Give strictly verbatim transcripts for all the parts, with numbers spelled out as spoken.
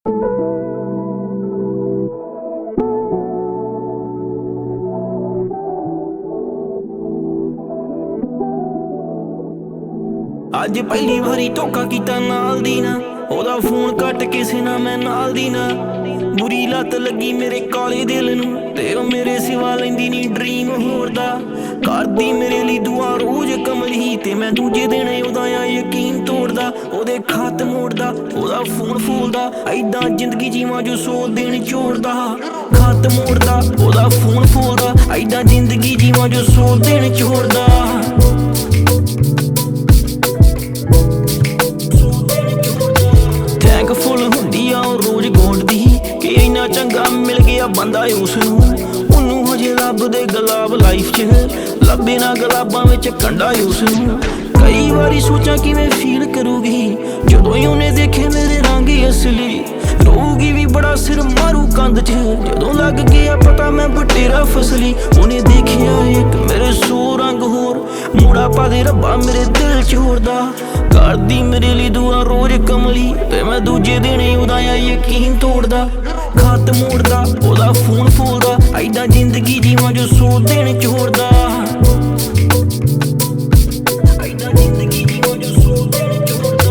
ਅੱਜ ਪਹਿਲੀ ਵਾਰੀ ਧੋਖਾ ਕੀਤਾ ਨਾਲ ਦੀ ਨਾ, ਉਹਦਾ ਫੋਨ ਕੱਟ ਕਿਸੇ ਨਾ ਮੈਂ ਨਾਲ ਦੀ ਨਾ। ਬੁਰੀ ਲੱਤ ਲੱਗੀ ਮੇਰੇ ਕਾਲੇ ਦਿਲ ਨੂੰ, ਤੇ ਉਹ ਮੇਰੇ ਸਿਵਾ ਲੈਂਦੀ ਨੀ ਡਰੀਮ ਹੋਰ ਦਾ। ਕਰਦੀ ਮੇਰੇ ਲਈ ਦੁਆ ਰੋਜ਼ ਕਮਲੀ, ਤੇ ਮੈਂ ਦੂਜੇ ਦਿਨ ਉਹਦਾ ਆ ਯਕੀਨ ਤੋੜਦਾ। ਉਹਦੇ ਖਤ ਮੋੜਦਾ, ਉਹਦਾ ਫੋਨ ਫੋਲਦਾ, ਐਦਾਂ ਜ਼ਿੰਦਗੀ ਜੀਵਾਂ ਜੋ ਸੌ ਦਿਨ ਛੋੜਦਾ। ਖਤ ਮੋੜਦਾ, ਉਹਦਾ ਫੋਨ ਫੋਲਦਾ, ਐਦਾਂ ਜ਼ਿੰਦਗੀ ਜੀਵਾਂ ਜੋ ਸੌ ਦਿਨ ਛੋੜਦਾ। ਫੁੱਲ ਹੁੰਦੀ ਆ ਉਹ ਰੋਜ਼ ਗੋਂਡਦੀ, ਕਿ ਇੰਨਾ ਚੰਗਾ ਮਿਲ ਗਿਆ ਬੰਦਾ ਉਸ ਨੂੰ। ਉਹਨੂੰ ਹਜੇ ਲੱਭਦੇ ਗੁਲਾਬ ਲਾਈਫ 'ਚ, ਲੱਭੇ ਨਾ ਗੁਲਾਬਾਂ ਵਿੱਚ ਕੰਡਾ ਉਸ ਨੂੰ। ਕਈ ਵਾਰੀ ਸੋਚਾਂ ਕਿਵੇਂ ਫੀਲ ਕਰੂਗੀ ਜਦੋਂ ਹੀ ਉਹਨੇ ਦੇਖੇ ਮੇਰੇ ਰੰਗ ਅਸਲੀ। ਰੋਊਗੀ ਵੀ ਬੜਾ ਸਿਰ ਮਾਰੂ ਕੰਧ 'ਚ, ਜਦੋਂ ਲੱਗ ਗਿਆ ਪਤਾ ਮੈਂ ਬਟੇਰਾ ਫਸਲੀ। ਉਹਨੇ ਦੇਖਿਆ ਇੱਕ ਮੇਰੇ ਸੌ ਰੰਗ ਹੋਰ, ਮੋੜਾ ਪਾ ਦੇ ਰੱਬਾ ਮੇਰੇ ਦਿਲ 'ਚ ਹੋਰਦਾ। ਕਰਦੀ ਮੇਰੇ ਲਈ ਦੁਆ ਰੋਜ਼ ਕਮਲੀ, ਤੇ ਮੈਂ ਦੂਜੇ ਦਿਨ ਉਹਦਾ ਆ ਯਕੀਨ ਤੋੜਦਾ। ਖਤ ਮੋੜਦਾ, ਉਹਦਾ ਫੋਨ ਫੋਲਦਾ, ਐਦਾਂ ਜ਼ਿੰਦਗੀ ਜੀਵਾਂ ਜੋ ਸੌ ਦਿਨ ਛੋੜਦਾ। ਐਦਾਂ ਜ਼ਿੰਦਗੀ ਜੀਵਾਂ ਜੋ ਸੌ ਦਿਨ ਛੋੜਦਾ।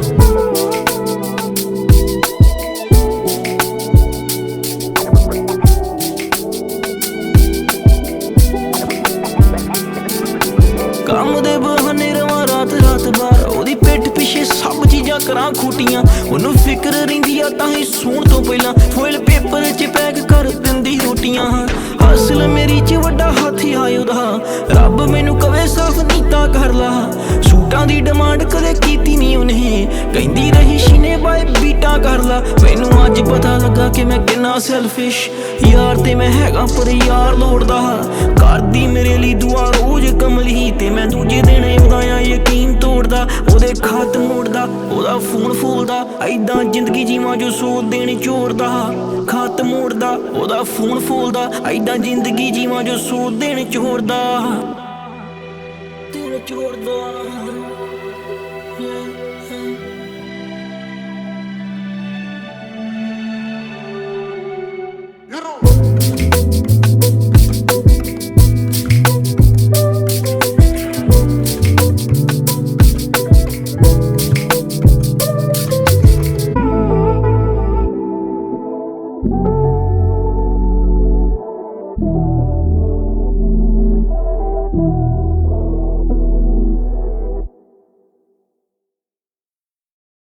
ਕੰਮ ਦੇ ਬਹਾਨੇ ਰਵਾਂ ਰਾਤ ਰਾਤ ਬਾਰ, ਉਹਦੀ ਪਿੱਠ ਪਿੱਛੇ ਸਭ ਚੀਜ਼ਾਂ ਕਰਾਂ ਖੂਟੀਆਂ। ਉਹਨੂੰ ਫਿਕਰ ਰਹਿੰਦੀ ਆ ਤਾਂ ਹੀ ਸੌਣ ਤੋਂ ਪਹਿਲਾਂ ਫੋਇਲ ਪੇਪਰ 'ਚ ਪੈਕ ਕਰ ਦਿੰਦੀ ਰੋਟੀਆਂ। ਅਸਲ ਮੇਰੀ 'ਚ ਵੱਡਾ ਹੱਥ ਆ ਉਹਦਾ, ਰੱਬ ਮੈਨੂੰ ਕਵੇ ਸਾਫ ਨੀਤਾ ਕਰ ਲਾ। ਸੂਟਾਂ ਦੀ ਡਿਮਾਂਡ ਕਦੇ ਕੀਤੀ ਨਹੀਂ ਉਹਨੇ, ਕਹਿੰਦੀ ਰਹੀ ਸ਼ੀਨੇ ਬਾਏ ਬੀਟਾਂ ਕਰ ਲਾ। ਮੈਨੂੰ ਅੱਜ ਪਤਾ ਲੱਗਾ ਕਿ ਮੈਂ ਕਿੰਨਾ ਸੈਲਫਿਸ਼ ਯਾਰ ਤੇ ਮੈਂ ਹੈਗਾ, ਪਰ ਯਾਰ ਲੋੜਦਾ। ਕਰਦੀ ਮੇਰੇ ਲਈ ਦੁਆ ਰੋਜ਼ ਕਮਲੀ, ਤੇ ਮੈਂ ਦੂਜੇ ਦਿਨ ਉਹਦਾ ਆ ਯਕੀਨ ਤੋੜਦਾ। ਉਹਦੇ ਖਤ ਮੋੜਦਾ, ਉਹਦਾ ਫੋਨ ਫੋਲਦਾ, ਐਦਾਂ ਜ਼ਿੰਦਗੀ ਜੀਵਾਂ ਜੋ ਸੌ ਦਿਨ ਛੋੜਦਾ। ਖਤ ਮੋੜਦਾ, ਉਹਦਾ ਫੋਨ ਫੋਲਦਾ, ਐਦਾਂ ਜ਼ਿੰਦਗੀ ਜੀਵਾਂ ਜੋ ਸੌ ਦਿਨ ਛੋੜਦਾ। ਦਿਨ ਛੋੜਦਾ।